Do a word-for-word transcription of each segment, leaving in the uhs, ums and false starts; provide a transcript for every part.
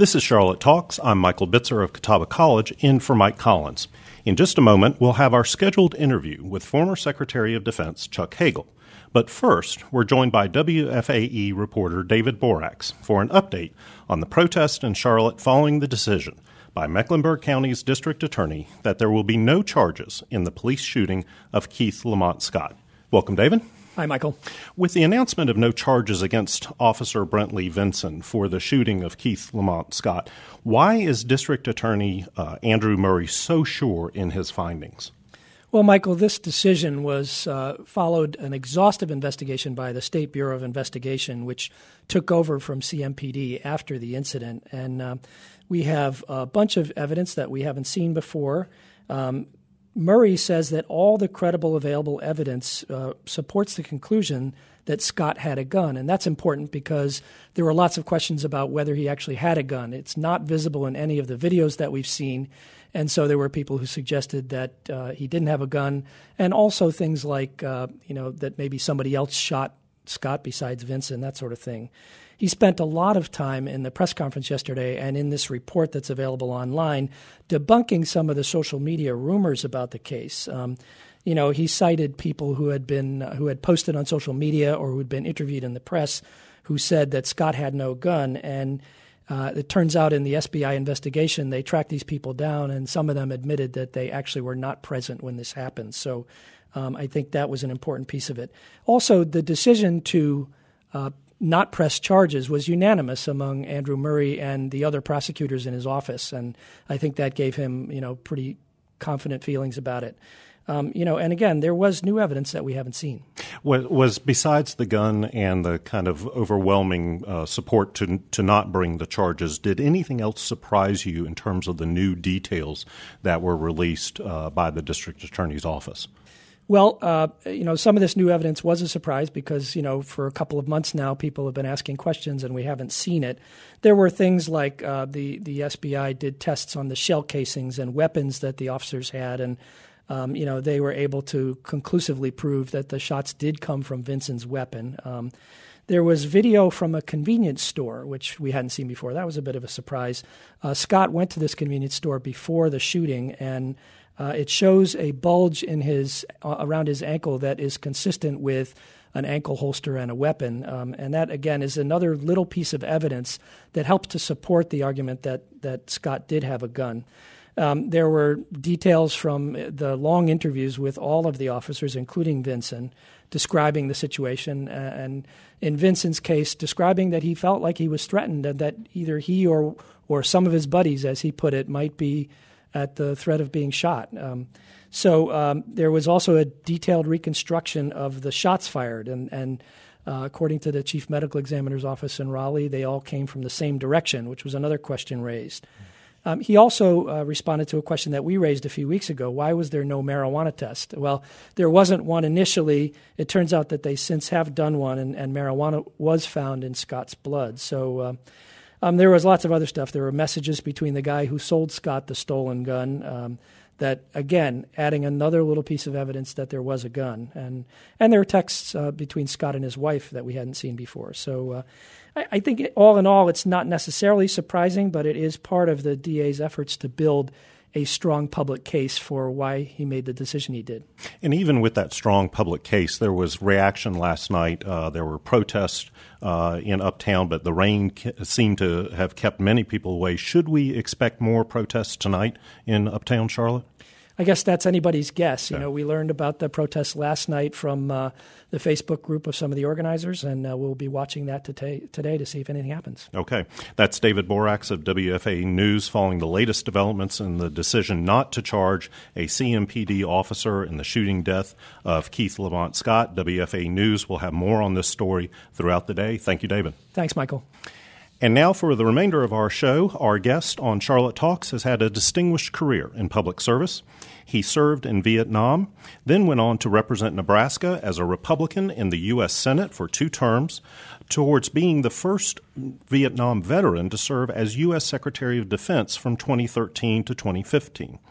This is Charlotte Talks. I'm Michael Bitzer of Catawba College, in for Mike Collins. In just a moment, we'll have our scheduled interview with former Secretary of Defense Chuck Hagel. But first, we're joined by W F A E reporter David Borax for an update on the protest in Charlotte following the decision by Mecklenburg County's district attorney that there will be no charges in the police shooting of Keith Lamont Scott. Welcome, David. Hi, Michael. With the announcement of no charges against Officer Brentley Vinson for the shooting of Keith Lamont Scott, why is District Attorney uh, Andrew Murray so sure in his findings? Well, Michael, this decision was uh, followed an exhaustive investigation by the State Bureau of Investigation, which took over from C M P D after the incident. And uh, we have a bunch of evidence that we haven't seen before. Um, Murray says that all the credible available evidence uh, supports the conclusion that Scott had a gun. And that's important because there were lots of questions about whether he actually had a gun. It's not visible in any of the videos that we've seen. And so there were people who suggested that uh, he didn't have a gun, and also things like, uh, you know, that maybe somebody else shot Scott besides Vinson, that sort of thing. He spent a lot of time in the press conference yesterday and in this report that's available online debunking some of the social media rumors about the case. Um, you know, he cited people who had been uh, who had posted on social media or who had been interviewed in the press who said that Scott had no gun. And uh, it turns out in the S B I investigation, they tracked these people down, and some of them admitted that they actually were not present when this happened. So um, I think that was an important piece of it. Also, the decision to uh, not press charges was unanimous among Andrew Murray and the other prosecutors in his office, and I think that gave him, you know, pretty confident feelings about it. Um, you know, and again, there was new evidence that we haven't seen. Was, was besides the gun and the kind of overwhelming uh, support to to not bring the charges, did anything else surprise you in terms of the new details that were released uh, by the district attorney's office? Well, uh, you know, some of this new evidence was a surprise because, you know, for a couple of months now, people have been asking questions and we haven't seen it. There were things like uh, the, the S B I did tests on the shell casings and weapons that the officers had, and, um, you know, they were able to conclusively prove that the shots did come from Vinson's weapon. Um, there was video from a convenience store, which we hadn't seen before. That was a bit of a surprise. Uh, Scott went to this convenience store before the shooting, and Uh, it shows a bulge in his uh, around his ankle that is consistent with an ankle holster and a weapon. Um, and that, again, is another little piece of evidence that helps to support the argument that, that Scott did have a gun. Um, there were details from the long interviews with all of the officers, including Vinson, describing the situation. Uh, and in Vinson's case, describing that he felt like he was threatened and that either he or, or some of his buddies, as he put it, might be at the threat of being shot. Um, so um, there was also a detailed reconstruction of the shots fired, and, and uh, according to the chief medical examiner's office in Raleigh, they all came from the same direction, which was another question raised. Um, he also uh, responded to a question that we raised a few weeks ago. Why was there no marijuana test? Well, there wasn't one initially. It turns out that they since have done one, and, and marijuana was found in Scott's blood. So uh, Um, there was lots of other stuff. There were messages between the guy who sold Scott the stolen gun um, that, again, adding another little piece of evidence that there was a gun. And and there were texts uh, between Scott and his wife that we hadn't seen before. So uh, I, I think it, all in all, it's not necessarily surprising, but it is part of the D A's efforts to build a strong public case for why he made the decision he did. And even with that strong public case, there was reaction last night. Uh, there were protests uh, in Uptown, but the rain ke- seemed to have kept many people away. Should we expect more protests tonight in Uptown Charlotte? I guess that's anybody's guess. You Yeah. know, we learned about the protests last night from uh, the Facebook group of some of the organizers, and uh, we'll be watching that today, today to see if anything happens. Okay. That's David Borax of W F A E News following the latest developments in the decision not to charge a C M P D officer in the shooting death of Keith Lamont Scott. W F A E News will have more on this story throughout the day. Thank you, David. Thanks, Michael. And now for the remainder of our show, our guest on Charlotte Talks has had a distinguished career in public service. He served in Vietnam, then went on to represent Nebraska as a Republican in the U S Senate for two terms, towards being the first Vietnam veteran to serve as U S Secretary of Defense from twenty thirteen to twenty fifteen.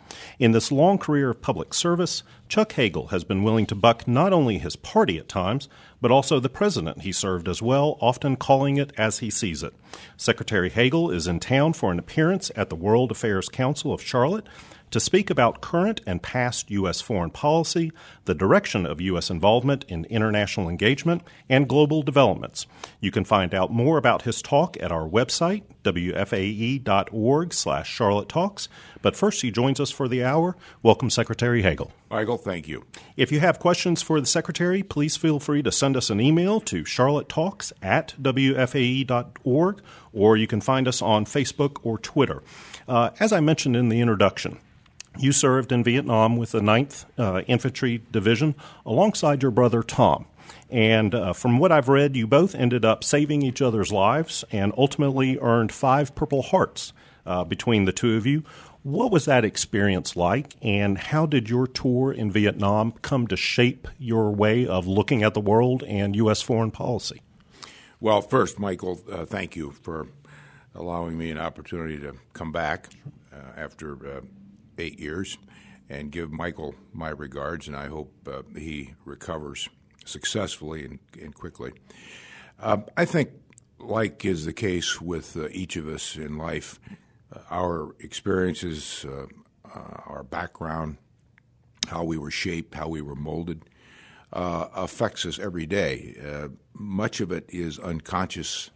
In this long career of public service, Chuck Hagel has been willing to buck not only his party at times, but also the president he served as well, often calling it as he sees it. Secretary Hagel is in town for an appearance at the World Affairs Council of Charlotte to speak about current and past U S foreign policy, the direction of U S involvement in international engagement, and global developments. You can find out more about his talk at our website, W F A E dot org slash Charlotte Talks. But first, he joins us for the hour. Welcome, Secretary Hagel. Michael, thank you. If you have questions for the Secretary, please feel free to send us an email to charlottetalks at W F A E dot org, or you can find us on Facebook or Twitter. Uh, as I mentioned in the introduction, you served in Vietnam with the ninth uh, Infantry Division alongside your brother Tom. And uh, from what I've read, you both ended up saving each other's lives and ultimately earned five Purple Hearts uh, between the two of you. What was that experience like, and how did your tour in Vietnam come to shape your way of looking at the world and U S foreign policy? Well, first, Michael, uh, thank you for allowing me an opportunity to come back uh, after uh, eight years and give Michael my regards, and I hope uh, he recovers successfully and, and quickly. Uh, I think, like is the case with uh, each of us in life, uh, our experiences, uh, uh, our background, how we were shaped, how we were molded, uh, affects us every day. Uh, much of it is unconsciously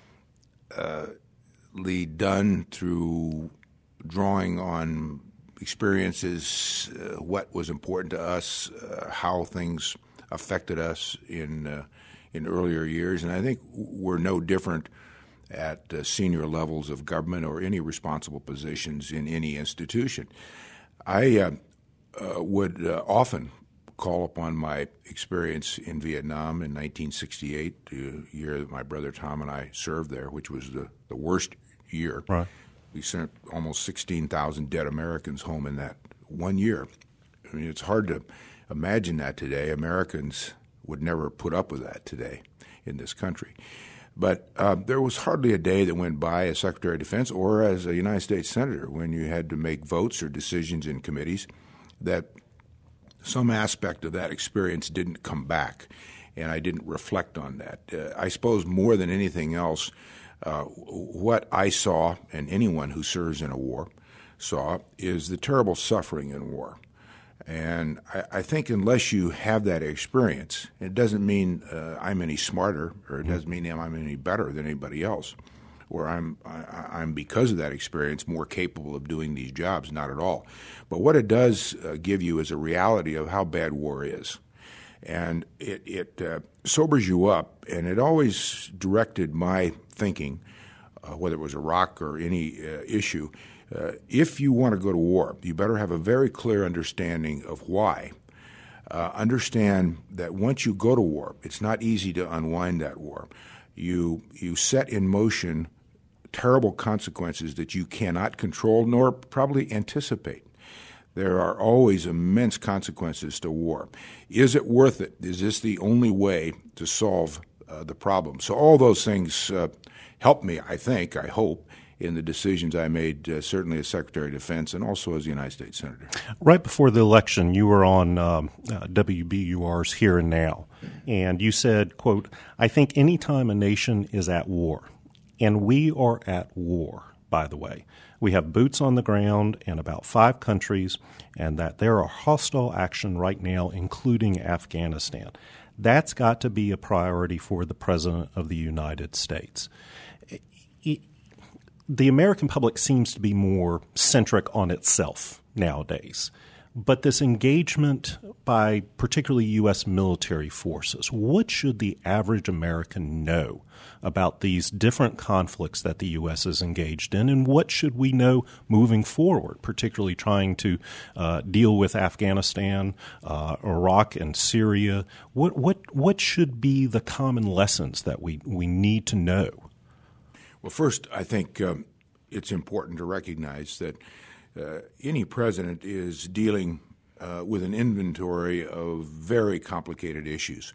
uh, done through drawing on experiences, uh, what was important to us, uh, how things affected us in uh, in earlier years, and I think we're no different at uh, senior levels of government or any responsible positions in any institution. I uh, uh, would uh, often call upon my experience in Vietnam in nineteen sixty-eight, the year that my brother Tom and I served there, which was the, the worst year. Right. We sent almost sixteen thousand dead Americans home in that one year. I mean, it's hard to imagine that today. Americans would never put up with that today in this country. But uh, there was hardly a day that went by as Secretary of Defense or as a United States Senator when you had to make votes or decisions in committees that some aspect of that experience didn't come back, and I didn't reflect on that. Uh, I suppose more than anything else, Uh, what I saw, and anyone who serves in a war saw, is the terrible suffering in war. And I, I think unless you have that experience, it doesn't mean uh, I'm any smarter, or it doesn't mean I'm any better than anybody else, or I'm, I, I'm because of that experience more capable of doing these jobs, not at all. But what it does uh, give you is a reality of how bad war is. And it, it uh, sobers you up, and it always directed my thinking, uh, whether it was Iraq or any uh, issue. Uh, if you want to go to war, you better have a very clear understanding of why. Uh, understand that once you go to war, it's not easy to unwind that war. You, you set in motion terrible consequences that you cannot control nor probably anticipate. There are always immense consequences to war. Is it worth it? Is this the only way to solve uh, the problem? So all those things uh, helped me, I think, I hope, in the decisions I made, uh, certainly as Secretary of Defense and also as a United States Senator. Right before the election, you were on um, uh, W B U R's Here and Now, and you said, quote, "I think any time a nation is at war, and we are at war, by the way. We have boots on the ground in about five countries, and that there are hostile action right now, including Afghanistan. That's got to be a priority for the President of the United States." It, the American public seems to be more centric on itself nowadays. But this engagement by particularly U S military forces, what should the average American know about these different conflicts that the U S is engaged in, and what should we know moving forward, particularly trying to uh, deal with Afghanistan, uh, Iraq, and Syria? What what what should be the common lessons that we, we need to know? Well, first, I think um, it's important to recognize that Uh, any president is dealing uh, with an inventory of very complicated issues.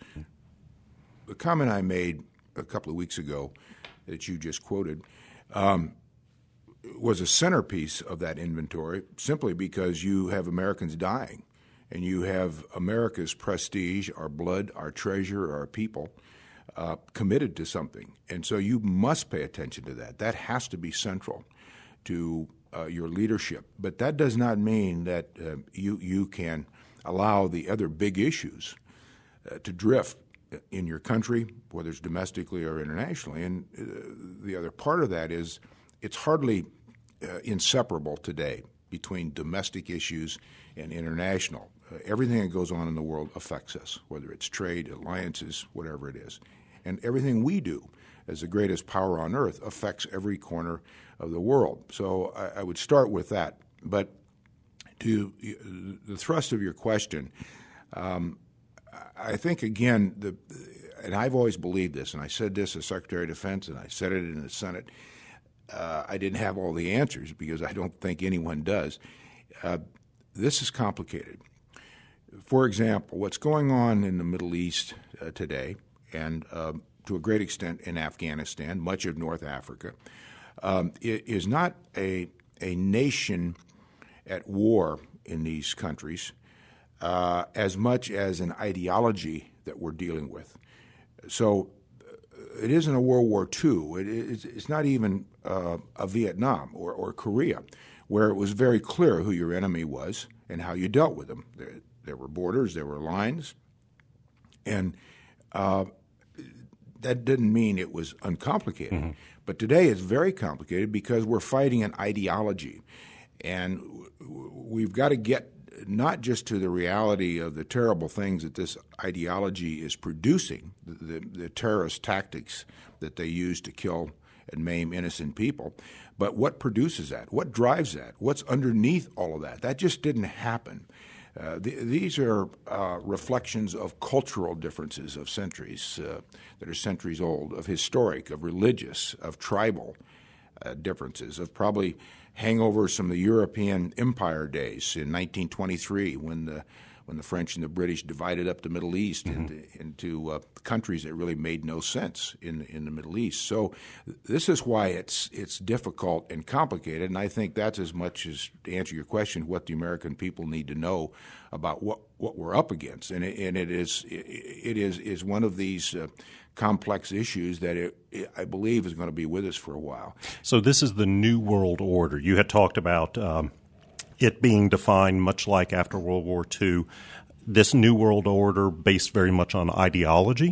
The comment I made a couple of weeks ago that you just quoted um, was a centerpiece of that inventory simply because you have Americans dying, and you have America's prestige, our blood, our treasure, our people, uh, committed to something. And so you must pay attention to that. That has to be central to uh, your leadership. But that does not mean that uh, you, you can allow the other big issues uh, to drift in your country, whether it's domestically or internationally. And uh, the other part of that is it's hardly uh, inseparable today between domestic issues and international. Uh, everything that goes on in the world affects us, whether it's trade, alliances, whatever it is. And everything we do as the greatest power on earth affects every corner of the world. So I, I would start with that. But to the thrust of your question, um, I think, again, the, and I've always believed this, and I said this as Secretary of Defense, and I said it in the Senate. Uh, I didn't have all the answers because I don't think anyone does. Uh, this is complicated. For example, what's going on in the Middle East uh, today, and uh, to a great extent in Afghanistan, much of North Africa, um, is not a, a nation at war in these countries uh, as much as an ideology that we're dealing with. So it isn't a World War Two. It, it's, it's not even uh, a Vietnam or, or Korea, where it was very clear who your enemy was and how you dealt with them. There, there were borders, there were lines, and uh, that didn't mean it was uncomplicated. Mm-hmm. But today it's very complicated because we're fighting an ideology. And we've got to get not just to the reality of the terrible things that this ideology is producing, the, the, the terrorist tactics that they use to kill and maim innocent people, but what produces that? What drives that? What's underneath all of that? That just didn't happen. Uh, th- these are uh, reflections of cultural differences of centuries uh, that are centuries old, of historic, of religious, of tribal uh, differences, of probably hangovers from the European Empire days in nineteen twenty-three when the when the French and the British divided up the Middle East mm-hmm. into, into uh, countries that really made no sense in in the Middle East. So this is why it's it's difficult and complicated, and I think that's as much as, to answer your question, what the American people need to know about what, what we're up against. And it, and it is it, it is is one of these uh, complex issues that it, it, I believe is going to be with us for a while. So this is the New World Order. You had talked about um, it being defined much like after World War Two. This New World Order based very much on ideology?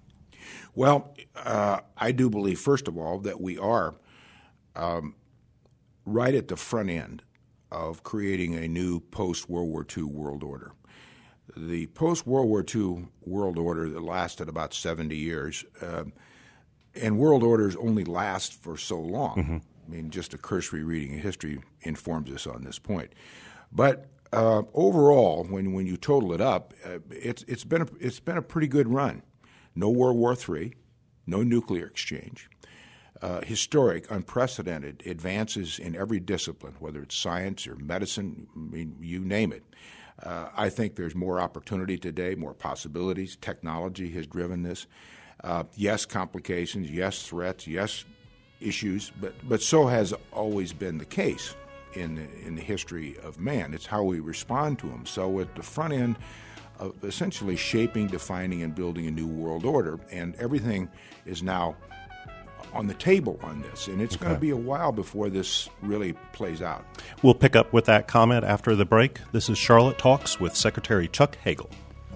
Well, uh, I do believe, first of all, that we are um, right at the front end of creating a new post-World War Two world order. The post-World War Two world order that lasted about seventy years, uh, and world orders only last for so long. Mm-hmm. I mean, just a cursory reading of history informs us on this point. But uh, overall, when when you total it up, uh, it's it's been a, it's been a pretty good run. No World War Three, no nuclear exchange, uh, historic, unprecedented advances in every discipline, whether it's science or medicine, I mean, you name it. Uh, I think there's more opportunity today, more possibilities. Technology has driven this. Uh, yes, complications. Yes, threats. Yes, issues. But but so has always been the case in the, in the history of man. It's how we respond to them. So at the front end of essentially shaping, defining, and building a new world order, and everything is now on the table on this, and it's okay. going to be a while before this really plays out. We'll pick up with that comment after the break. This is Charlotte Talks with Secretary Chuck Hagel.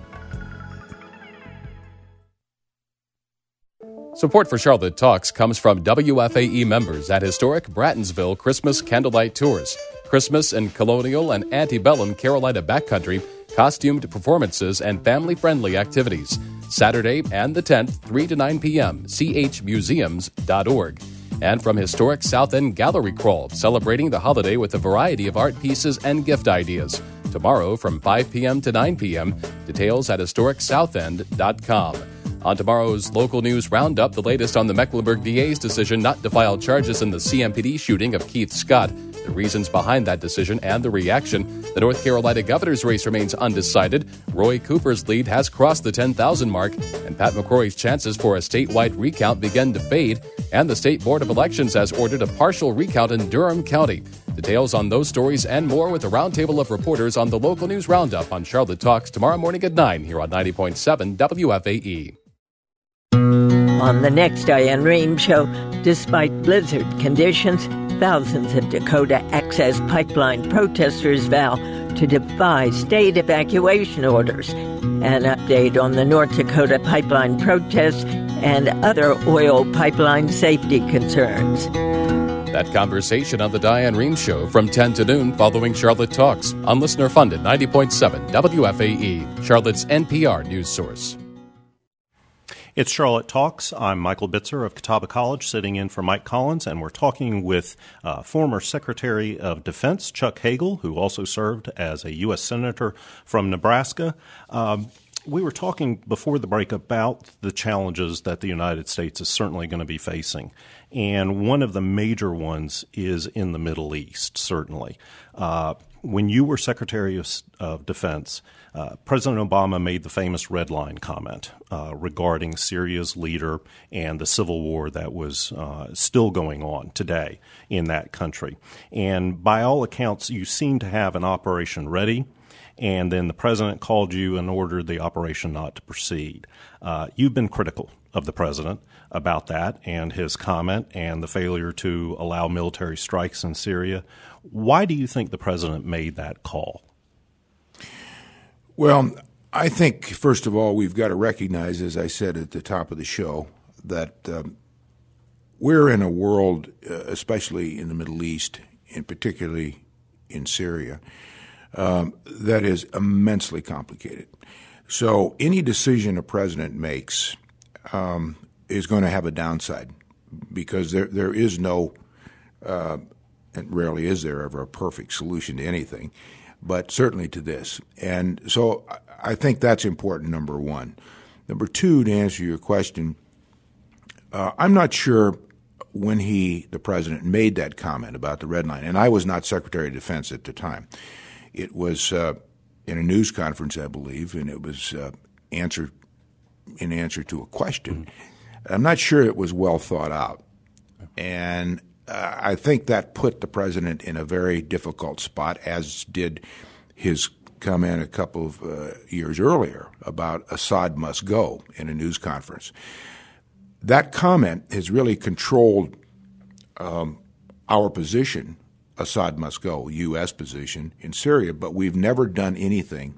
Support for Charlotte Talks comes from W F A E members at historic Brattonsville Christmas Candlelight Tours. Christmas in colonial and antebellum Carolina backcountry, costumed performances, and family-friendly activities. Saturday and the tenth, three to nine p.m., c h museums dot org. And from historic South End Gallery Crawl, celebrating the holiday with a variety of art pieces and gift ideas. Tomorrow from five p.m. to nine p.m., details at historic south end dot com. On tomorrow's local news roundup, the latest on the Mecklenburg D A's decision not to file charges in the C M P D shooting of Keith Scott, the reasons behind that decision and the reaction. The North Carolina governor's race remains undecided. Roy Cooper's lead has crossed the ten thousand mark, and Pat McCrory's chances for a statewide recount begin to fade. And the State Board of Elections has ordered a partial recount in Durham County. Details on those stories and more with a roundtable of reporters on the local news roundup on Charlotte Talks tomorrow morning at nine here on ninety point seven W F A E. On the next Diane Rehm Show, despite blizzard conditions, thousands of Dakota Access Pipeline protesters vow to defy state evacuation orders. An update on the North Dakota pipeline protests and other oil pipeline safety concerns. That conversation on the Diane Rehm Show from ten to noon following Charlotte Talks on listener-funded ninety point seven W F A E, Charlotte's N P R news source. It's Charlotte Talks. I'm Michael Bitzer of Catawba College, sitting in for Mike Collins, and we're talking with uh, former Secretary of Defense Chuck Hagel, who also served as a U S Senator from Nebraska. Um, we were talking before the break about the challenges that the United States is certainly going to be facing, and one of the major ones is in the Middle East, certainly. Uh, when you were Secretary of, of Defense, Uh, President Obama made the famous red line comment uh, regarding Syria's leader and the civil war that was uh, still going on today in that country. And by all accounts, you seem to have an operation ready, and then the president called you and ordered the operation not to proceed. Uh, you've been critical of the president about that and his comment and the failure to allow military strikes in Syria. Why do you think the president made that call? Well, I think, first of all, we've got to recognize, as I said at the top of the show, that um, we're in a world, uh, especially in the Middle East, and particularly in Syria, um, that is immensely complicated. So any decision a president makes um, is going to have a downside, because there there is no, uh, and rarely is there ever a perfect solution to anything, but certainly to this. And so I think that's important, number one. Number two, to answer your question, uh, I'm not sure when he, the president, made that comment about the red line, and I was not Secretary of Defense at the time. It was uh, in a news conference, I believe, and it was uh, answer, in answer to a question. Mm-hmm. I'm not sure it was well thought out. And Uh, I think that put the president in a very difficult spot, as did his comment a couple of uh, years earlier about Assad must go in a news conference. That comment has really controlled um, our position, Assad must go, U S position in Syria, but we've never done anything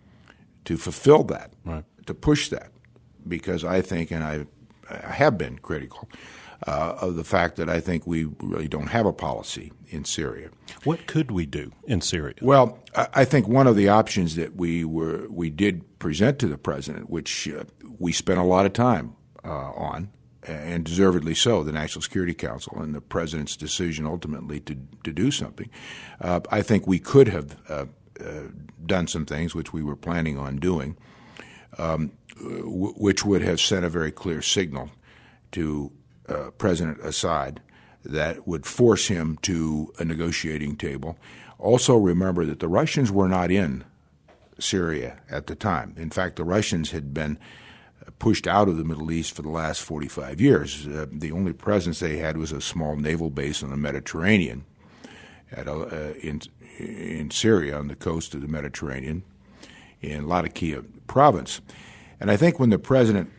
to fulfill that, right, to push that, because I think, and I, I have been critical, Uh, of the fact that I think we really don't have a policy in Syria. What could we do in Syria? Well, I, I think one of the options that we were we did present to the president, which uh, we spent a lot of time uh, on, and deservedly so, the National Security Council and the president's decision ultimately to to do something. Uh, I think we could have uh, uh, done some things which we were planning on doing, um, w- which would have sent a very clear signal to Uh, President Assad that would force him to a negotiating table. Also remember that the Russians were not in Syria at the time. In fact, the Russians had been pushed out of the Middle East for the last forty-five years. Uh, the only presence they had was a small naval base on the Mediterranean, at a, uh, in, in Syria on the coast of the Mediterranean, in Latakia province. And I think when the president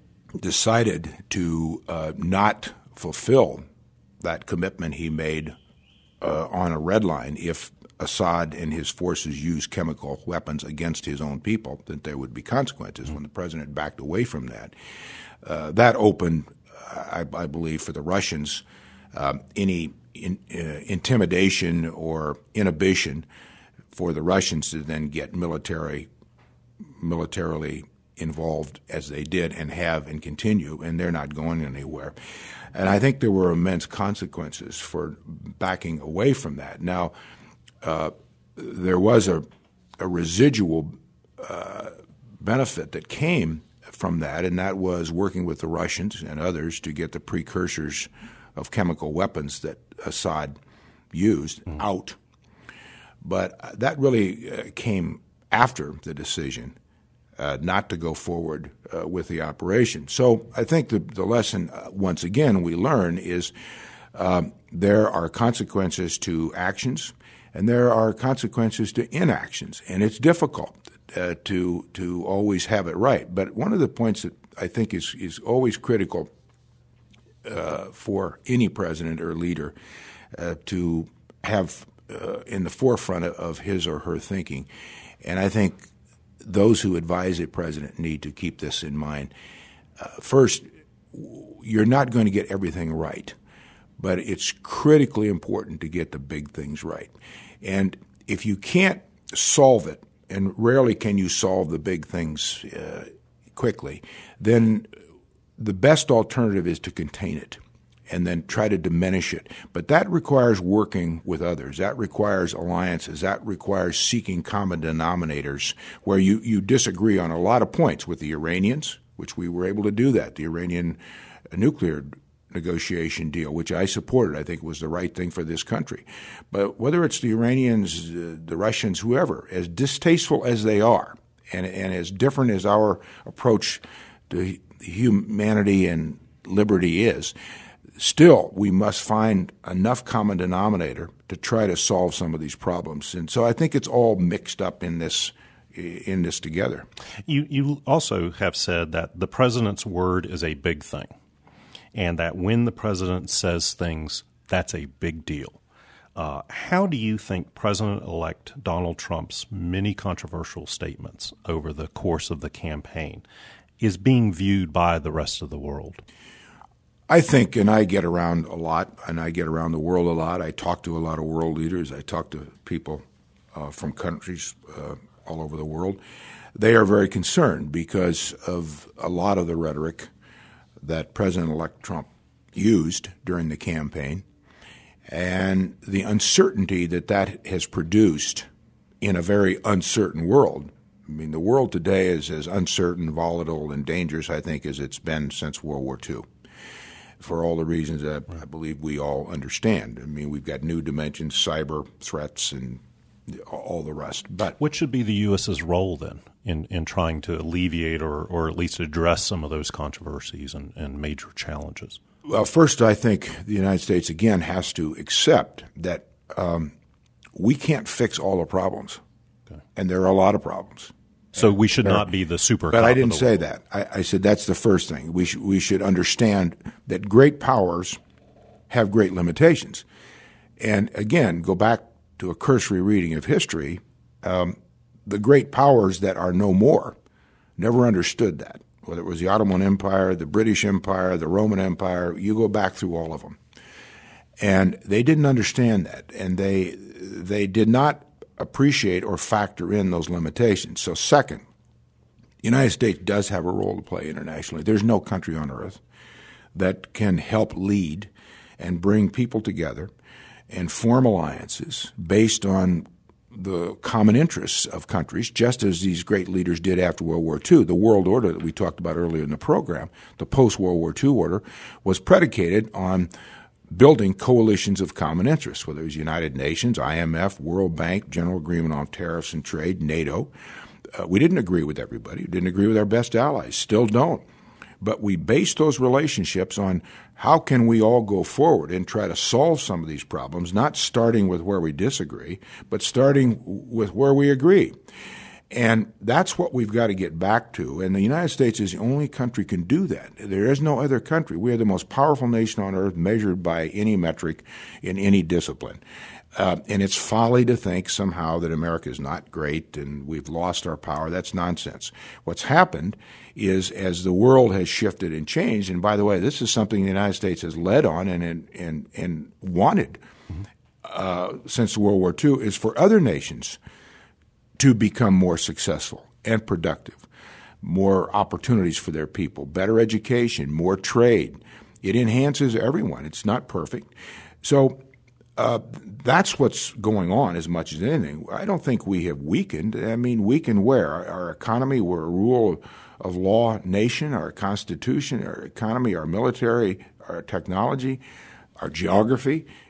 decided to uh, not fulfill that commitment he made uh, on a red line, if Assad and his forces used chemical weapons against his own people, that there would be consequences. Mm-hmm. When the president backed away from that, uh, that opened, I, I believe, for the Russians um, any in, uh, intimidation or inhibition for the Russians to then get military, militarily involved as they did and have and continue, and they're not going anywhere. And I think there were immense consequences for backing away from that. Now, uh, there was a, a residual uh, benefit that came from that, and that was working with the Russians and others to get the precursors of chemical weapons that Assad used mm. out. But that really uh, came after the decision uh, not to go forward uh, with the operation. So I think the, the lesson, uh, once again, we learn is um, there are consequences to actions and there are consequences to inactions, and it's difficult uh, to to always have it right. But one of the points that I think is, is always critical uh, for any president or leader uh, to have uh, in the forefront of his or her thinking, and I think those who advise a president need to keep this in mind. Uh, first, you're not going to get everything right, but it's critically important to get the big things right. And if you can't solve it, and rarely can you solve the big things uh, quickly, then the best alternative is to contain it and then try to diminish it. But that requires working with others. That requires alliances. That requires seeking common denominators where you, you disagree on a lot of points with the Iranians, which we were able to do that, the Iranian nuclear negotiation deal, which I supported. I think was the right thing for this country. But whether it's the Iranians, uh, the Russians, whoever, as distasteful as they are and, and as different as our approach to humanity and liberty is, still we must find enough common denominator to try to solve some of these problems. And so I think it's all mixed up in this in this together. You, you also have said that the president's word is a big thing, and that when the president says things, that's a big deal. Uh, how do you think President-elect Donald Trump's many controversial statements over the course of the campaign is being viewed by the rest of the world? I think, and I get around a lot, and I get around the world a lot. I talk to a lot of world leaders. I talk to people uh, from countries uh, all over the world. They are very concerned because of a lot of the rhetoric that President-elect Trump used during the campaign and the uncertainty that that has produced in a very uncertain world. I mean, the world today is as uncertain, volatile, and dangerous, I think, as it's been since World War Two, for all the reasons that I believe we all understand. I mean, we've got new dimensions, cyber threats, and all the rest. But what should be the U S's role then in, in trying to alleviate or, or at least address some of those controversies and, and major challenges? Well, first, I think the United States, again, has to accept that um, we can't fix all the problems, okay. And there are a lot of problems. So we should not be the super But cop I didn't of the say world. that. I, I said that's the first thing. We should, we should understand that great powers have great limitations. And again, go back to a cursory reading of history, um, the great powers that are no more never understood that, whether it was the Ottoman Empire, the British Empire, the Roman Empire. You go back through all of them. And they didn't understand that, and they they did not appreciate or factor in those limitations. So second, the United States does have a role to play internationally. There's no country on earth that can help lead and bring people together and form alliances based on the common interests of countries, just as these great leaders did after World War Two. The world order that we talked about earlier in the program, the post-World War Two order, was predicated on building coalitions of common interests, whether it was United Nations, I M F, World Bank, General Agreement on Tariffs and Trade, NATO. Uh, we didn't agree with everybody. We didn't agree with our best allies, still don't. But we based those relationships on how can we all go forward and try to solve some of these problems, not starting with where we disagree, but starting with where we agree. And that's what we've got to get back to. And the United States is the only country can do that. There is no other country. We are the most powerful nation on earth measured by any metric in any discipline. Uh, and it's folly to think somehow that America is not great and we've lost our power. That's nonsense. What's happened is as the world has shifted and changed, and by the way, this is something the United States has led on and and, and wanted uh, since World War Two, is for other nations to become more successful and productive, more opportunities for their people, better education, more trade. It enhances everyone. It's not perfect. So uh, that's what's going on as much as anything. I don't think we have weakened. I mean, weakened where? Our, our economy, we're a rule of, of law nation, our constitution, our economy, our military, our technology, our geography.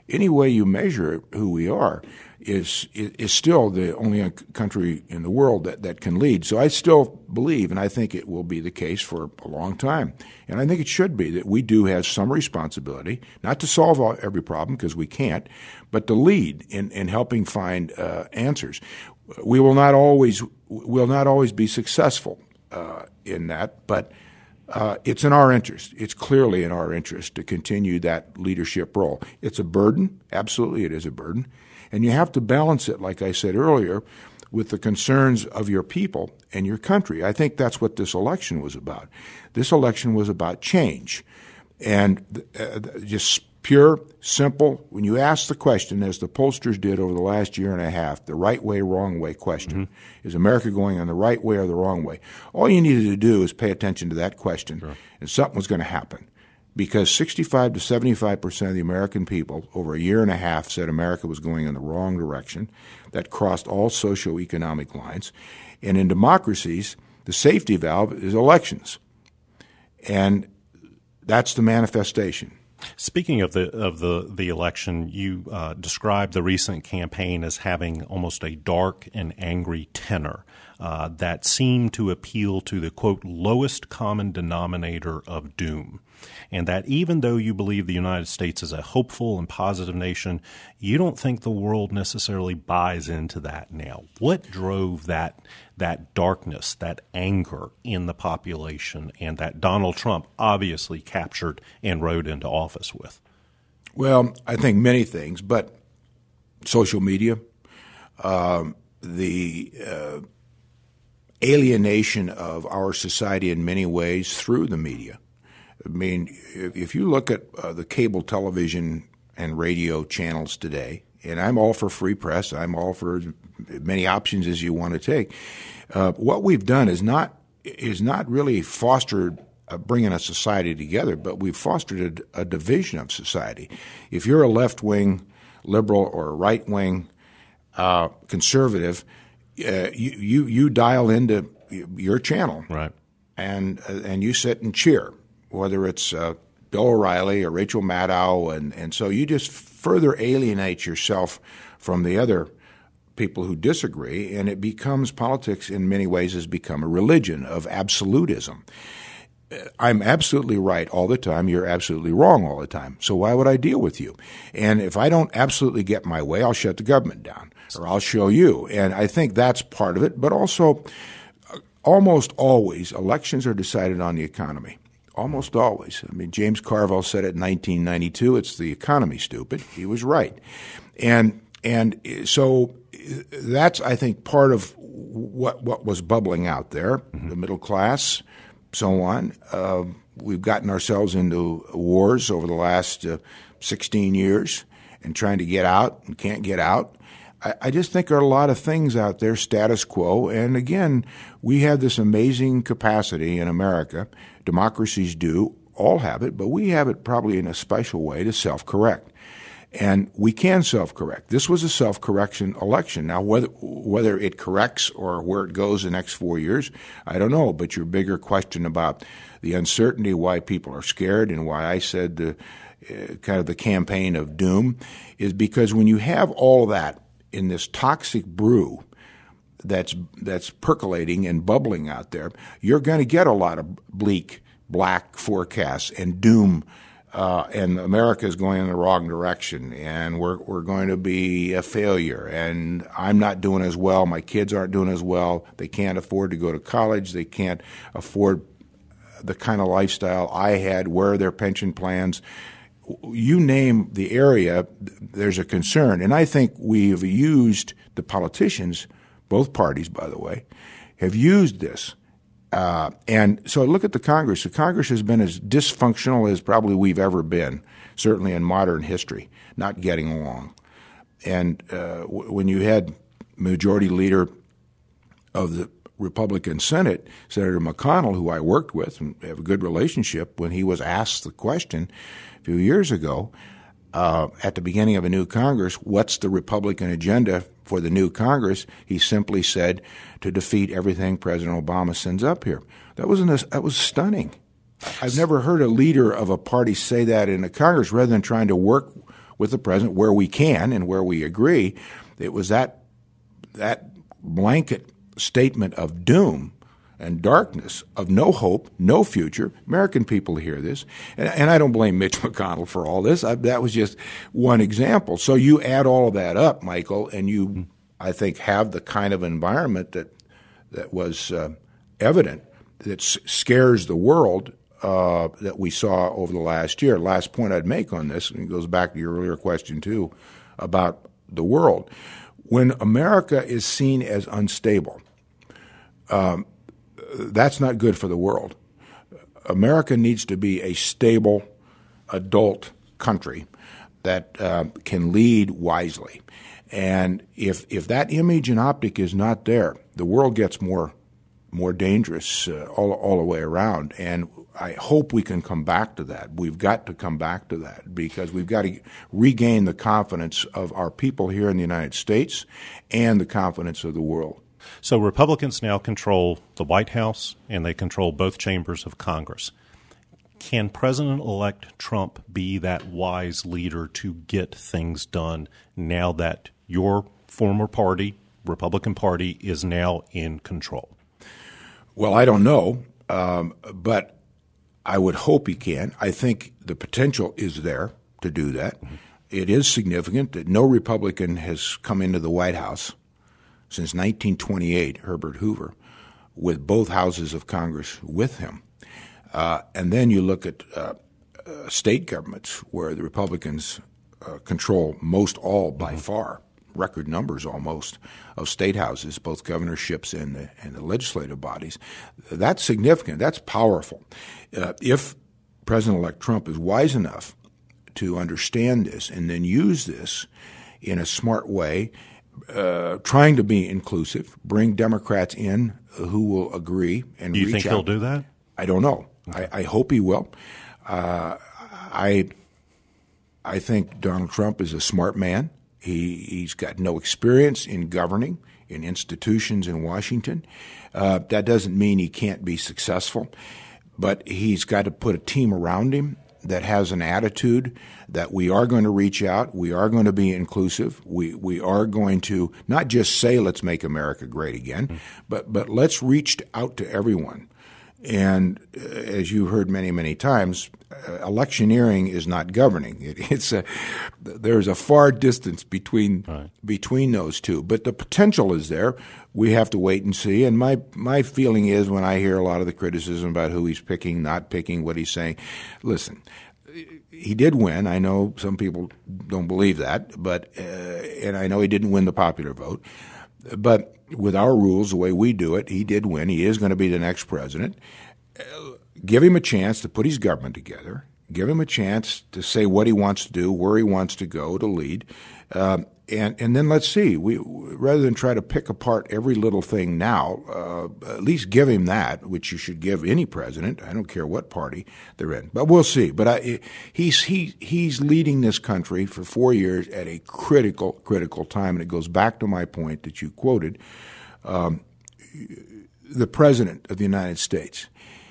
any way you measure who we are, is is still the only country in the world that, that can lead. So I still believe, and I think it will be the case for a long time, and I think it should be, that we do have some responsibility, not to solve all, every problem, because we can't, but to lead in, in helping find uh, answers. We will not always will not always be successful uh, in that, but uh, it's in our interest. It's clearly in our interest to continue that leadership role. It's a burden. Absolutely, it is a burden. And you have to balance it, like I said earlier, with the concerns of your people and your country. I think that's what this election was about. This election was about change. And uh, just pure, simple, when you ask the question, as the pollsters did over the last year and a half, the right way, wrong way question, mm-hmm. is America going on the right way or the wrong way? All you needed to do is pay attention to that question, sure. and something was going to happen. Because sixty-five to seventy-five percent of the American people over a year and a half said America was going in the wrong direction. That crossed all socioeconomic lines. And in democracies, the safety valve is elections. And that's the manifestation. Speaking of the of the, the election, you uh, described the recent campaign as having almost a dark and angry tenor uh, that seemed to appeal to the, quote, lowest common denominator of doom. And that even though you believe the United States is a hopeful and positive nation, you don't think the world necessarily buys into that now. What drove that that darkness, that anger in the population, and that Donald Trump obviously captured and rode into office with? Well, I think many things, but social media, um, the uh, alienation of our society in many ways through the media. I mean, if you look at uh, the cable television and radio channels today, and I'm all for free press, I'm all for as many options as you want to take. Uh, what we've done is not is not really fostered uh, bringing a society together, but we've fostered a, a division of society. If you're a left-wing liberal or a right-wing uh, conservative, uh, you, you you dial into your channel, right, and uh, and you sit and cheer. Whether it's uh, Bill O'Reilly or Rachel Maddow, and, and so you just further alienate yourself from the other people who disagree, and it becomes, politics in many ways has become a religion of absolutism. I'm absolutely right all the time, you're absolutely wrong all the time, so why would I deal with you? And if I don't absolutely get my way, I'll shut the government down, or I'll show you. And I think that's part of it, but also almost always elections are decided on the economy. Almost always. I mean, James Carville said it in nineteen ninety-two, it's the economy, stupid. He was right. And and so that's, I think, part of what what was bubbling out there, mm-hmm. the middle class, so on. Uh, we've gotten ourselves into wars over the last uh, sixteen years and trying to get out and can't get out. I, I just think there are a lot of things out there, status quo. And again, we have this amazing capacity in America. Democracies do, all have it, but we have it probably in a special way to self-correct. And we can self-correct. This was a self-correction election. Now, whether whether it corrects or where it goes the next four years, I don't know. But your bigger question about the uncertainty, why people are scared, and why I said the uh, kind of the campaign of doom, is because when you have all that in this toxic brew that's that's percolating and bubbling out there, you're going to get a lot of bleak, black forecasts and doom. Uh, and America is going in the wrong direction, and we're we're going to be a failure. And I'm not doing as well. My kids aren't doing as well. They can't afford to go to college. They can't afford the kind of lifestyle I had. Where are their pension plans? You name the area, there's a concern. And I think we've used, the politicians, both parties, by the way, have used this. Uh, and so look at the Congress. The Congress has been as dysfunctional as probably we've ever been, certainly in modern history, not getting along. And uh, w- when you had majority leader of the Republican Senate, Senator McConnell, who I worked with and have a good relationship, when he was asked the question a few years ago uh, at the beginning of a new Congress, what's the Republican agenda for the new Congress, he simply said, to defeat everything President Obama sends up here. That was, an, that was stunning. I've never heard a leader of a party say that in a Congress rather than trying to work with the president where we can and where we agree. It was that that blanket statement of doom and darkness, of no hope, no future. American people hear this. And, and I don't blame Mitch McConnell for all this. I, that was just one example. So you add all of that up, Michael, and you, I think, have the kind of environment that that was uh, evident, that s- scares the world uh, that we saw over the last year. Last point I'd make on this, and it goes back to your earlier question, too, about the world. When America is seen as unstable, um, that's not good for the world. America needs to be a stable, adult country that uh, can lead wisely. And if if that image and optic is not there, the world gets more more dangerous uh, all all the way around. And I hope we can come back to that. We've got to come back to that because we've got to regain the confidence of our people here in the United States and the confidence of the world. So Republicans now control the White House and they control both chambers of Congress. Can President-elect Trump be that wise leader to get things done now that your former party, Republican Party, is now in control? Well, I don't know, um, but I would hope he can. I think the potential is there to do that. Mm-hmm. It is significant that no Republican has come into the White House since nineteen twenty-eight, Herbert Hoover, with both houses of Congress with him. Uh, and then you look at uh, uh, state governments where the Republicans uh, control most all by mm-hmm. far, record numbers almost, of state houses, both governorships and the, and the legislative bodies. That's significant. That's powerful. Uh, if President-elect Trump is wise enough to understand this and then use this in a smart way, Uh, trying to be inclusive, bring Democrats in who will agree and do you reach think out. he'll do that? I don't know. Okay. I, I hope he will. Uh, I I think Donald Trump is a smart man. He he's got no experience in governing in institutions in Washington. Uh, that doesn't mean he can't be successful, but he's got to put a team around him that has an attitude that we are going to reach out, we are going to be inclusive, we we are going to not just say let's make America great again, mm-hmm. but but let's reach out to everyone. And uh, as you heard many, many times, uh, electioneering is not governing. It, it's a, there's a far distance between right. between those two. But the potential is there. We have to wait and see. And my, my feeling is when I hear a lot of the criticism about who he's picking, not picking, what he's saying, listen, he did win. I know some people don't believe that, but uh, and I know he didn't win the popular vote. But with our rules, the way we do it, he did win. He is going to be the next president. Uh, give him a chance to put his government together. Give him a chance to say what he wants to do, where he wants to go to lead. Uh, and, and then let's see. We rather than try to pick apart every little thing now, uh, at least give him that, which you should give any president. I don't care what party they're in. But we'll see. But I, he's he, he's leading this country for four years at a critical, critical time. And it goes back to my point that you quoted. Um, the President of the United States,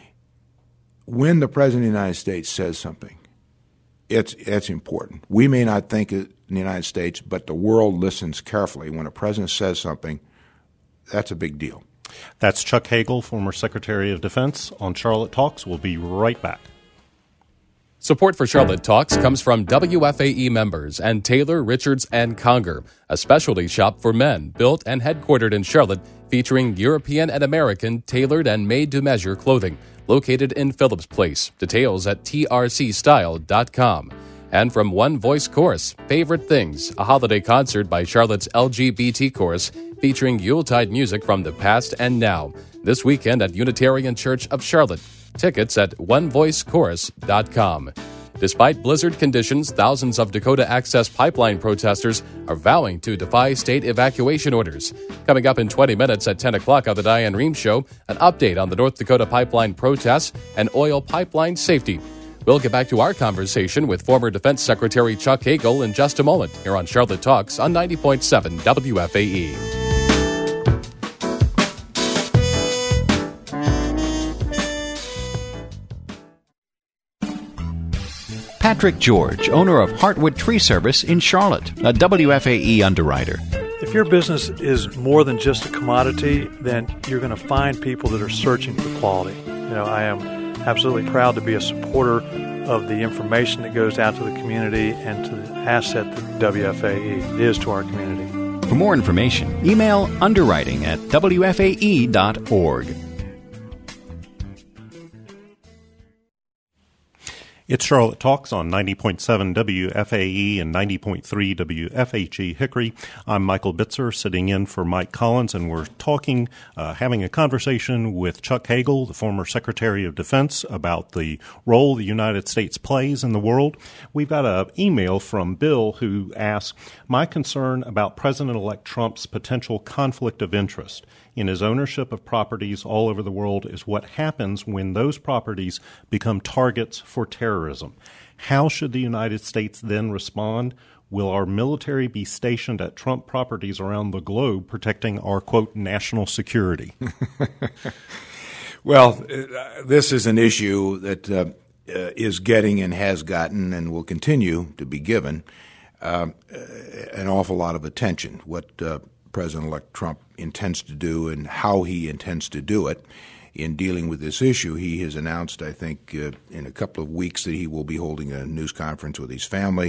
when the President of the United States says something, it's it's important. We may not think it in the United States, but the world listens carefully. When a president says something, that's a big deal. That's Chuck Hagel, former Secretary of Defense, on Charlotte Talks. We'll be right back. Support for Charlotte Talks comes from W F A E members and Taylor, Richards and Conger, a specialty shop for men built and headquartered in Charlotte, featuring European and American tailored and made-to-measure clothing, located in Phillips Place. Details at T R C style dot com. And from One Voice Chorus, Favorite Things, a holiday concert by Charlotte's L G B T chorus, featuring Yuletide music from the past and now, this weekend at Unitarian Church of Charlotte. Tickets at one voice chorus dot com. Despite blizzard conditions, thousands of Dakota Access Pipeline protesters are vowing to defy state evacuation orders. Coming up in twenty minutes at ten o'clock on the Diane Rehm Show, an update on the North Dakota pipeline protests and oil pipeline safety. We'll get back to our conversation with former Defense Secretary Chuck Hagel in just a moment here on Charlotte Talks on ninety point seven W F A E. Patrick George, owner of Heartwood Tree Service in Charlotte, a W F A E underwriter. If your business is more than just a commodity, then you're going to find people that are searching for quality. You know, I am absolutely proud to be a supporter of the information that goes out to the community and to the asset that W F A E is to our community. For more information, email underwriting at W F A E dot org. It's Charlotte Talks on ninety point seven W F A E and ninety point three W F H E Hickory. I'm Michael Bitzer, sitting in for Mike Collins, and we're talking, uh, having a conversation with Chuck Hagel, the former Secretary of Defense, about the role the United States plays in the world. We've got an email from Bill who asks, my concern about President-elect Trump's potential conflict of interest in his ownership of properties all over the world is what happens when those properties become targets for terrorism. How should the United States then respond? Will our military be stationed at Trump properties around the globe protecting our, quote, national security? Well, uh, this is an issue that uh, uh, is getting and has gotten and will continue to be given uh, an awful lot of attention. What uh, President-elect Trump intends to do and how he intends to do it in dealing with this issue. He has announced, I think, uh, in a couple of weeks that he will be holding a news conference with his family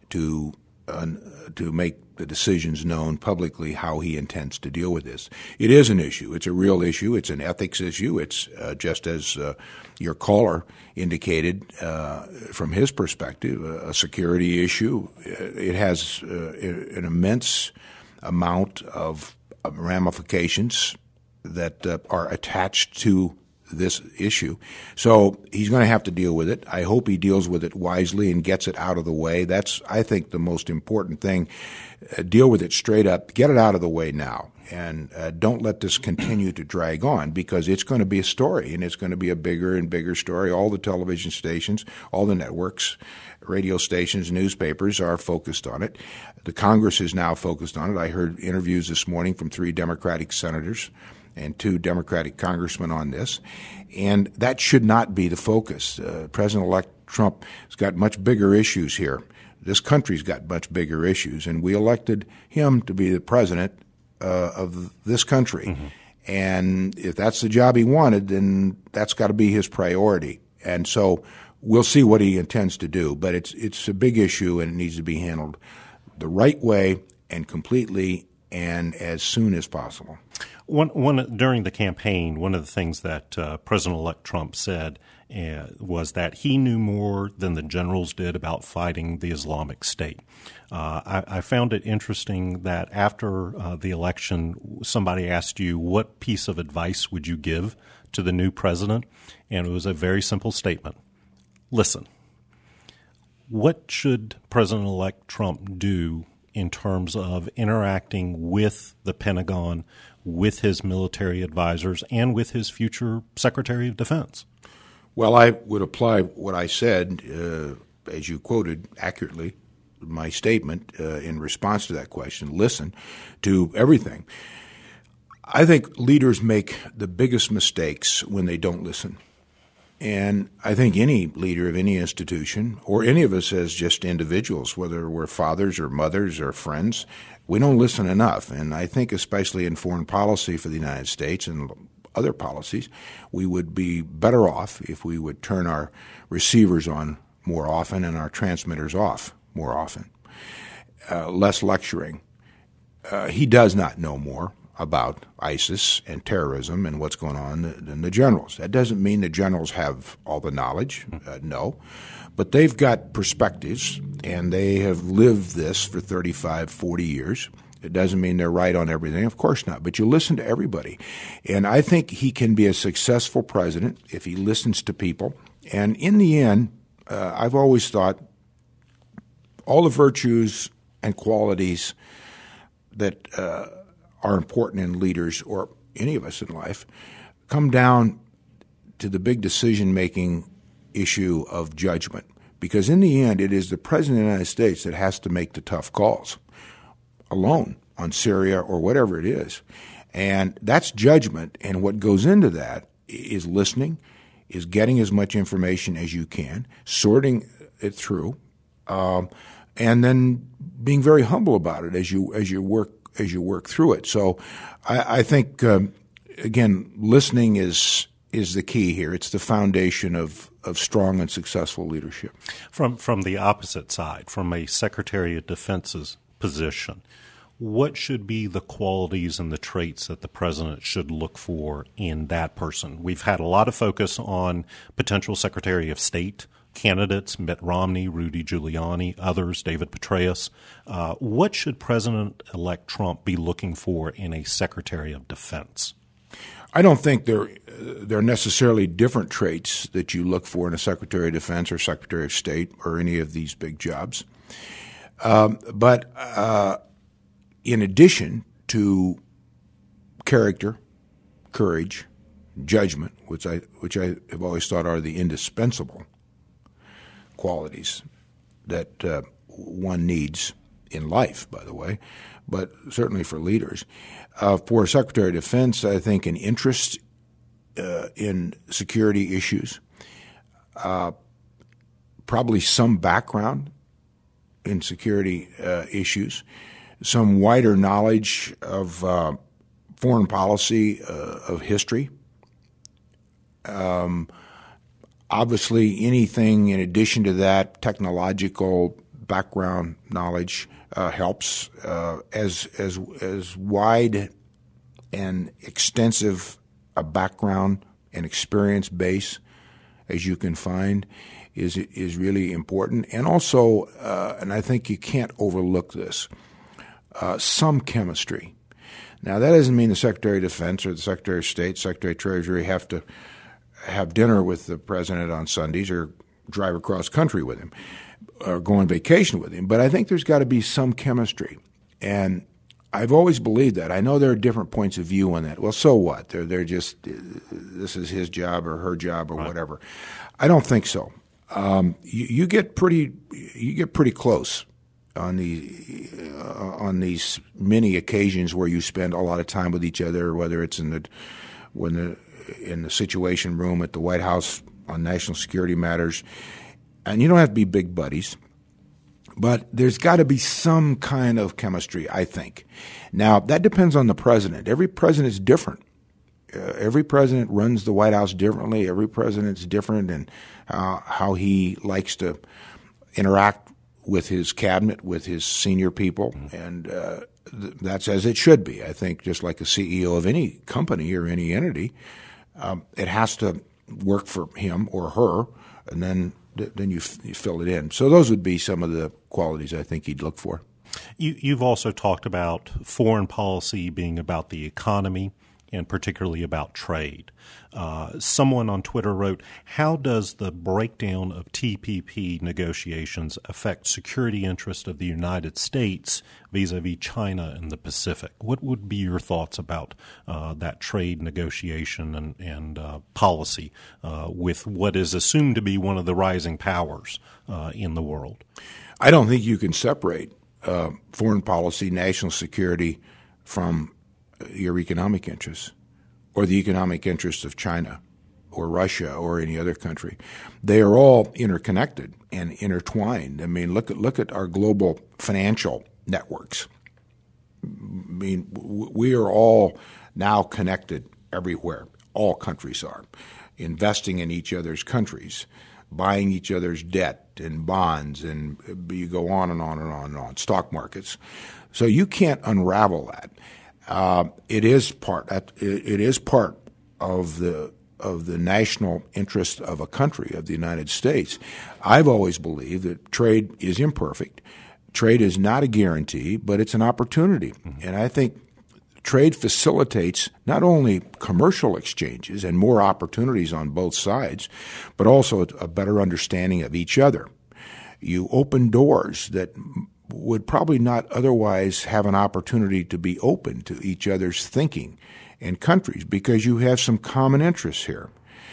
to uh, to make the decisions known publicly how he intends to deal with this. It is an issue. It's a real issue. It's an ethics issue. It's uh, just as uh, your caller indicated uh, from his perspective, a security issue. It has uh, an immense amount of ramifications that uh, are attached to this issue. So he's going to have to deal with it. I hope he deals with it wisely and gets it out of the way. That's, I think, the most important thing. Uh, deal with it straight up. Get it out of the way now. And uh, don't let this continue to drag on, because it's going to be a story, and it's going to be a bigger and bigger story. All the television stations, all the networks, radio stations, newspapers are focused on it. The Congress is now focused on it. I heard interviews this morning from three Democratic senators and two Democratic congressmen on this, and that should not be the focus. Uh, President-elect Trump has got much bigger issues here. This country's got much bigger issues, and we elected him to be the president uh, of this country. Mm-hmm. And if that's the job he wanted, then that's got to be his priority. And so we'll see what he intends to do, but it's it's a big issue, and it needs to be handled the right way and completely and as soon as possible. One, one during the campaign, one of the things that uh, President-elect Trump said uh, was that he knew more than the generals did about fighting the Islamic State. Uh, I, I found it interesting that after uh, the election, somebody asked you, what piece of advice would you give to the new president? And it was a very simple statement. Listen, what should President-elect Trump do in terms of interacting with the Pentagon, with his military advisors, and with his future Secretary of Defense? Well, I would apply what I said, uh, as you quoted accurately, my statement uh, in response to that question. Listen to everything. I think leaders make the biggest mistakes when they don't listen. And I think any leader of any institution, or any of us as just individuals, whether we're fathers or mothers or friends, we don't listen enough. And I think especially in foreign policy for the United States and other policies, we would be better off if we would turn our receivers on more often and our transmitters off more often. Uh, less lecturing. Uh, he does not know more about ISIS and terrorism and what's going on than the generals. That doesn't mean the generals have all the knowledge, uh, no. But they've got perspectives, and they have lived this for thirty-five, forty years. It doesn't mean they're right on everything. Of course not. But you listen to everybody. And I think he can be a successful president if he listens to people. And in the end, uh, I've always thought all the virtues and qualities that uh, are important in leaders, or any of us in life, come down to the big decision-making issue of judgment. Because in the end, it is the President of the United States that has to make the tough calls alone on Syria or whatever it is. And that's judgment, and what goes into that is listening, is getting as much information as you can, sorting it through, um, and then being very humble about it as you as you work as you work through it. So, I, I think um, again, listening is is the key here. It's the foundation of of strong and successful leadership. From from the opposite side, from a Secretary of Defense's position, what should be the qualities and the traits that the president should look for in that person? We've had a lot of focus on potential Secretary of State candidates, Mitt Romney, Rudy Giuliani, others, David Petraeus. Uh, what should President-elect Trump be looking for in a Secretary of Defense? I don't think there there are necessarily different traits that you look for in a Secretary of Defense or Secretary of State or any of these big jobs. Um, but uh, in addition to character, courage, judgment, which I which I have always thought are the indispensable qualities that uh, one needs in life, by the way, but certainly for leaders. Uh, for Secretary of Defense, I think an interest uh, in security issues, uh, probably some background in security uh, issues, some wider knowledge of uh, foreign policy, uh, of history. Um, obviously, anything in addition to that, technological background knowledge uh, helps. Uh, as as as wide and extensive a background and experience base as you can find is is really important. And also, uh, and I think you can't overlook this, uh, some chemistry. Now, that doesn't mean the Secretary of Defense or the Secretary of State, Secretary of Treasury have to have dinner with the president on Sundays or drive across country with him or go on vacation with him. But I think there's got to be some chemistry. And I've always believed that. I know there are different points of view on that. Well, so what? They're they're just uh, this is his job or her job or right. whatever. I don't think so. Um, you, you get pretty you get pretty close on the uh, on these many occasions where you spend a lot of time with each other, whether it's in the when the in the Situation Room at the White House on national security matters, and you don't have to be big buddies. But there's got to be some kind of chemistry, I think. Now, that depends on the president. Every president is different. Uh, every president runs the White House differently. Every president's different in uh, how he likes to interact with his cabinet, with his senior people, and uh, th- that's as it should be. I think just like a C E O of any company or any entity, um, it has to work for him or her, and then then you, f- you fill it in. So those would be some of the qualities I think he'd look for. You, you've also talked about foreign policy being about the economy and particularly about trade. Uh, someone on Twitter wrote, how does the breakdown of T P P negotiations affect security interests of the United States vis-a-vis China and the Pacific? What would be your thoughts about uh, that trade negotiation and, and uh, policy uh, with what is assumed to be one of the rising powers uh, in the world? I don't think you can separate uh, foreign policy, national security from your economic interests or the economic interests of China or Russia or any other country. They are all interconnected and intertwined. I mean, look at look at our global financial networks. I mean, we are all now connected everywhere. All countries are investing in each other's countries, buying each other's debt and bonds, and you go on and on and on and on, stock markets. So you can't unravel that. Uh, it is part. It is part of the of the national interest of a country, of the United States. I've always believed that trade is imperfect. Trade is not a guarantee, but it's an opportunity, mm-hmm. and I think trade facilitates not only commercial exchanges and more opportunities on both sides, but also a better understanding of each other. You open doors that would probably not otherwise have an opportunity to be open to each other's thinking and countries because you have some common interests here.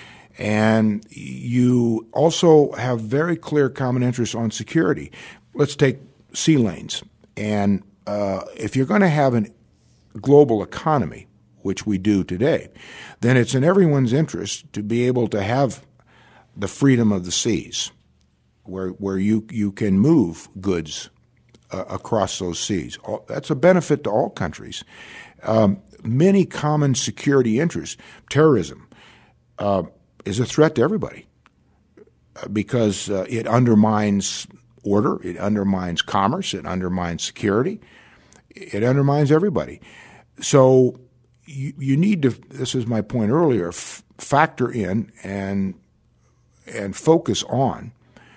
And you also have very clear common interests on security. Let's take sea lanes. And uh, if you're going to have a global economy, which we do today, then it's in everyone's interest to be able to have the freedom of the seas. where where you, you can move goods uh, across those seas. All, that's a benefit to all countries. Um, many common security interests. Terrorism uh, is a threat to everybody uh, because uh, it undermines order, it undermines commerce, it undermines security, it undermines everybody. So you, you need to, this is my point earlier, f- factor in and and focus on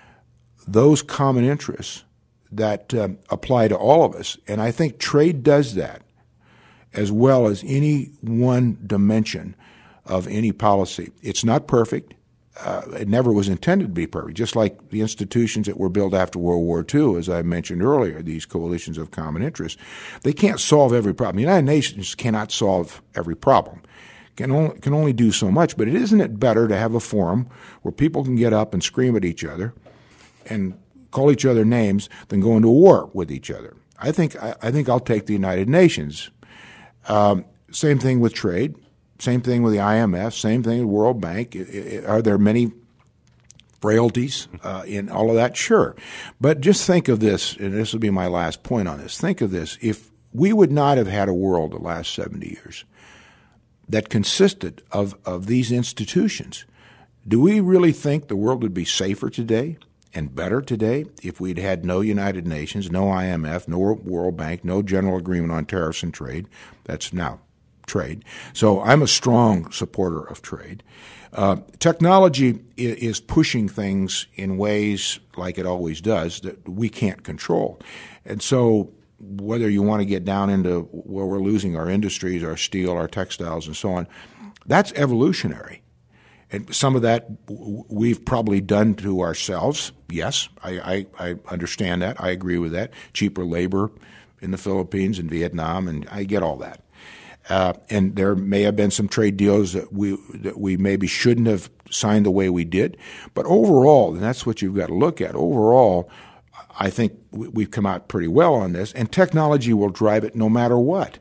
those common interests that um, apply to all of us. And I think trade does that as well as any one dimension of any policy. It's not perfect. Uh, it never was intended to be perfect, just like the institutions that were built after World War Two, as I mentioned earlier, these coalitions of common interest. They can't solve every problem. The United Nations cannot solve every problem, can only, can only do so much, but isn't it better to have a forum where people can get up and scream at each other and call each other names than go into a war with each other? I think, I, I think I'll take the United Nations. Um, same thing with trade. Same thing with the I M F, same thing with the World Bank. It, it, are there many frailties uh, in all of that? Sure. But just think of this, and this will be my last point on this. Think of this. If we would not have had a world the last seventy years that consisted of, of these institutions, do we really think the world would be safer today and better today if we'd had no United Nations, no I M F, no World Bank, no General Agreement on Tariffs and Trade? That's now trade. So I'm a strong supporter of trade. Uh, technology is, is pushing things in ways, like it always does, that we can't control. And so whether you want to get down into where we're losing our industries, our steel, our textiles, and so on, that's evolutionary. And some of that we've probably done to ourselves. Yes, I, I, I understand that. I agree with that. Cheaper labor in the Philippines and Vietnam, and I get all that. Uh, and there may have been some trade deals that we that we maybe shouldn't have signed the way we did. But overall, and that's what you've got to look at, overall, I think we've come out pretty well on this. And technology will drive it no matter what,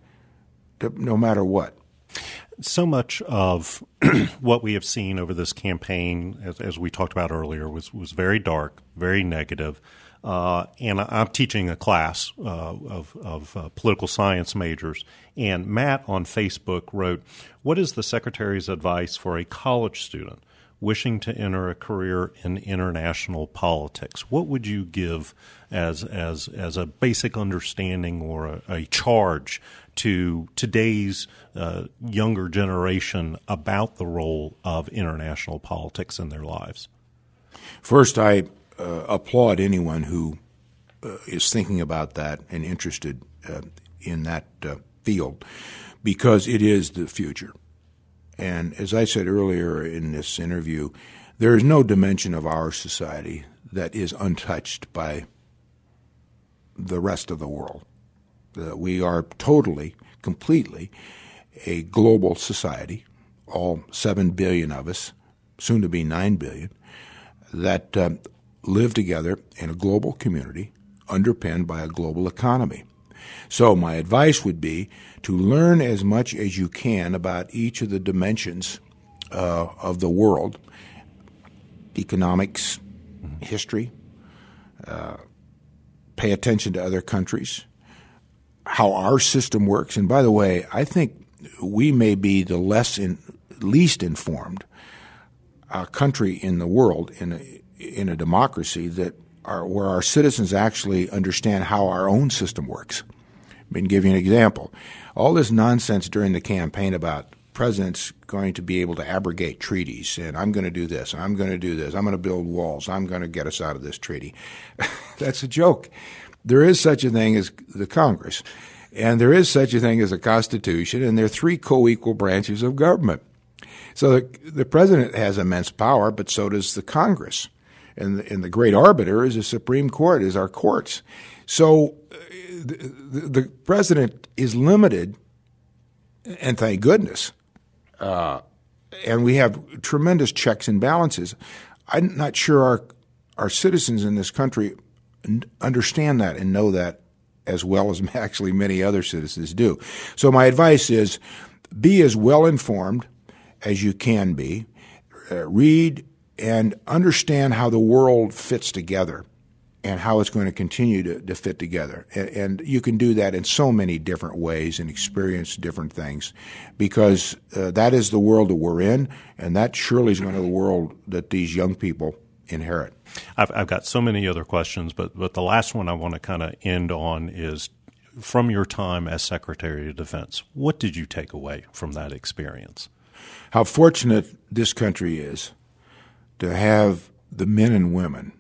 no matter what. So much of what we have seen over this campaign, as, as we talked about earlier, was, was very dark, very negative. Uh, and I'm teaching a class uh, of, of uh, political science majors, and Matt on Facebook wrote, "What is the Secretary's advice for a college student wishing to enter a career in international politics?" What would you give as as as a basic understanding or a, a charge to today's uh, younger generation about the role of international politics in their lives? First, I Uh, applaud anyone who uh, is thinking about that and interested uh, in that uh, field, because it is the future. And as I said earlier in this interview, there is no dimension of our society that is untouched by the rest of the world. Uh, we are totally, completely a global society, all seven billion of us, soon to be nine billion, that uh, live together in a global community underpinned by a global economy. So my advice would be to learn as much as you can about each of the dimensions uh, of the world: economics, history, uh, pay attention to other countries, how our system works. And by the way, I think we may be the less in, least informed uh, country in the world in a, in a democracy that are, where our citizens actually understand how our own system works. I mean, give you an example. All this nonsense during the campaign about presidents going to be able to abrogate treaties, and I'm going to do this, I'm going to do this, I'm going to build walls, I'm going to get us out of this treaty. That's a joke. There is such a thing as the Congress, and there is such a thing as a Constitution, and there are three co-equal branches of government. So the, the president has immense power, but so does the Congress. And the, and the great arbiter is the Supreme Court, is our courts. So uh, the, the, the president is limited, and thank goodness. Uh, and we have tremendous checks and balances. I'm not sure our our citizens in this country understand that and know that as well as actually many other citizens do. So my advice is be as well informed as you can be. Uh, read and understand how the world fits together and how it's going to continue to, to fit together. And, and you can do that in so many different ways and experience different things, because uh, that is the world that we're in, and that surely is going to be the world that these young people inherit. I've, I've got so many other questions, but, but the last one I want to kind of end on is, from your time as Secretary of Defense, what did you take away from that experience? How fortunate this country is to have the men and women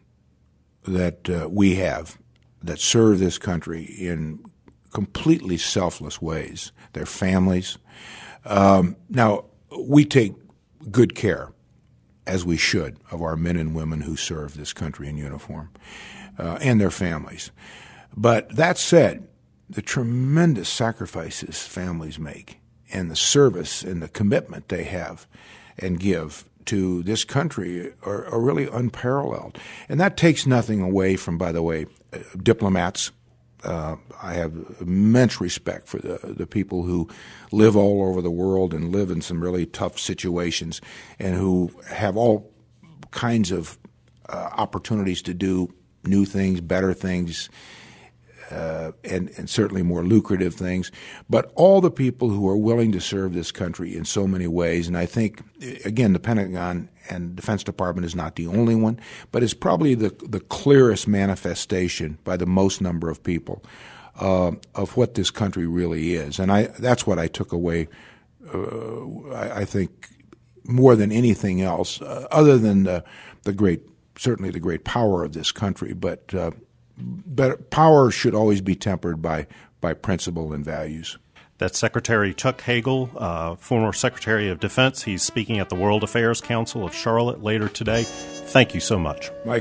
that uh, we have that serve this country in completely selfless ways, their families. Um, now, we take good care, as we should, of our men and women who serve this country in uniform uh, and their families. But that said, the tremendous sacrifices families make and the service and the commitment they have and give to this country are, are really unparalleled. And that takes nothing away from, by the way, uh, diplomats. Uh, I have immense respect for the, the people who live all over the world and live in some really tough situations and who have all kinds of uh, opportunities to do new things, better things, Uh, and, and certainly more lucrative things, but all the people who are willing to serve this country in so many ways. And I think, again, the Pentagon and Defense Department is not the only one, but it's probably the, the clearest manifestation by the most number of people uh, of what this country really is. And I that's what I took away, uh, I, I think, more than anything else, uh, other than the, the great, certainly the great power of this country, but uh, But power should always be tempered by, by principle and values. That's Secretary Chuck Hagel, uh, former Secretary of Defense. He's speaking at the World Affairs Council of Charlotte later today. Thank you so much. Mike.